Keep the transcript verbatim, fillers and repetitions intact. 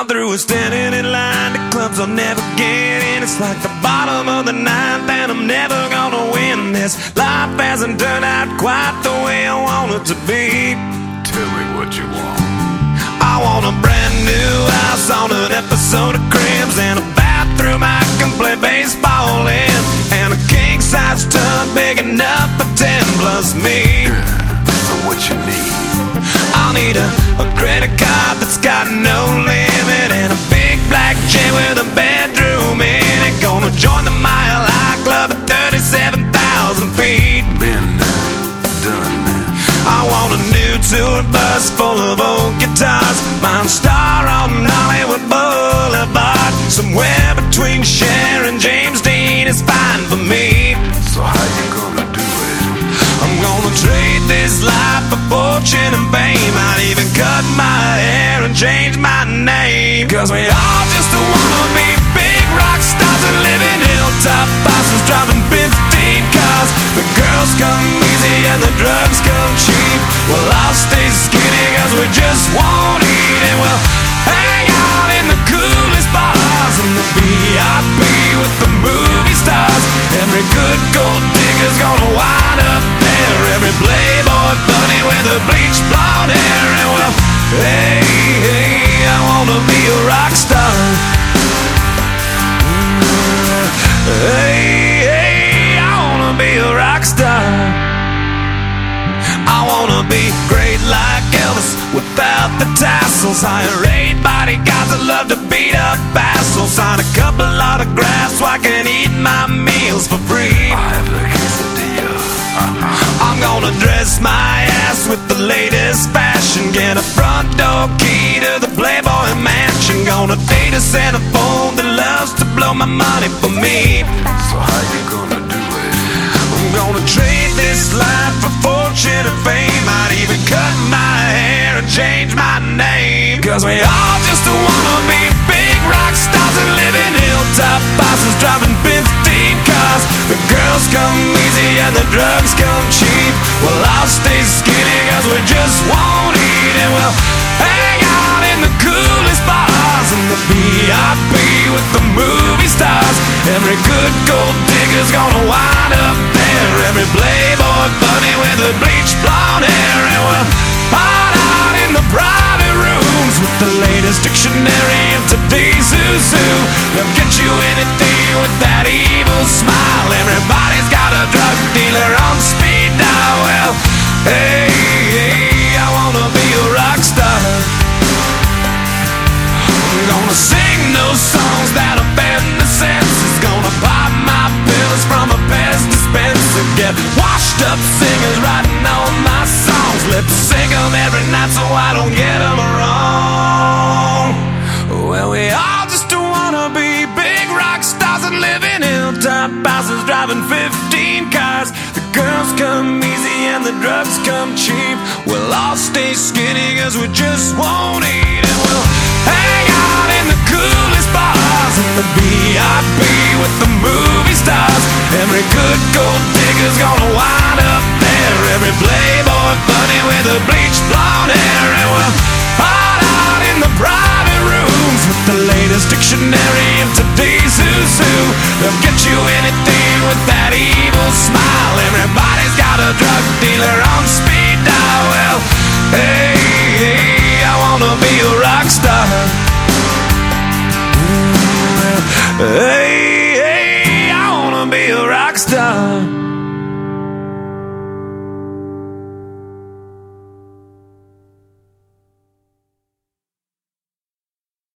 gone through is standing in line to clubs I'll never get in. It's like the bottom of the ninth and I'm never gonna win this. Life hasn't turned out quite the way I want it to be. Tell me what you want. I want a brand new house on an episode of Cribs, and a bathroom I can play baseball in, and a king-size tub big enough for ten plus me. So what you need? I'll need a, a credit card that's got no limit, and a big black jet with a bedroom in it. Gonna join the Mile High Club at thirty-seven thousand feet. Been done that. I want a new tour bus full of old guitars, mine star on Hollywood Boulevard. Somewhere between Cher and James Dean is fine for me. So how you gonna do it? I'm gonna trade this life for fortune and fame. I'd even cut my hair and change my name, 'cause we all just wanna be big rock stars and live in hilltop bosses, driving fifteen cars. The girls come easy and the drugs come cheap. Well, I'll stay skinny 'cause we just won't eat, and we'll hang out in the coolest bars in the V I P with the movie stars. Every good gold digger's gonna wind up there, every playboy bunny with a bleached blonde hair. And well, hey, hey, I wanna be a rock star. Hey, hey, I wanna be a rock star. I wanna be great like Elvis without the tassels. Hire eight bodyguards that love to beat up assholes. Sign a couple autographs so I can eat my meals for free. I have the quesadilla. Uh-huh. I'm gonna dress my ass with the latest fashion, get a front door key to the Playboy Mansion. Gonna date a centerfold that loves to blow my money for me. So how you gonna do it? I'm gonna trade this life for fortune and fame. I'd even cut my hair and change my name, 'cause we all just wanna be big rock stars and live in hilltop bosses, driving fifteen cars. The girls come easy and the drugs come cheap. Well, I'll stay skinny 'cause we just won't eat, and we'll hang out in the coolest bars in the V I P with the movie stars. Every good gold digger's gonna wind up there, every playboy bunny with a bleached blonde hair. And we'll hide out in the private rooms with the latest dictionary of today's who's who. They'll get you anything with that evil smile. Everybody's got a drug dealer on speed dial. Well, hey, hey, I wanna be a rock star. I'm gonna sing those songs that offend the senses. Gonna pop my pills from a Pez dispenser. Get washed up singers writing all my songs. Lip sync them every night so I don't get them wrong. Well, we all just wanna be big rock stars and live in hilltop houses, driving fifteen cars. The girls come easy and the drugs come cheap. We'll all stay skinny 'cause we just won't eat, and we'll hang out in the coolest bars in the V I P with the movie stars. Every good gold digger's gonna wind up there, every playboy bunny with a bleached blonde hair. And we'll hide out in the private rooms with the latest dictionary of today's who's who. They'll get you anything with that evil smile. Everybody's got a drug dealer on speed dial. Well, hey, hey, I wanna be a rock star. Hey, hey, I wanna be a rock star.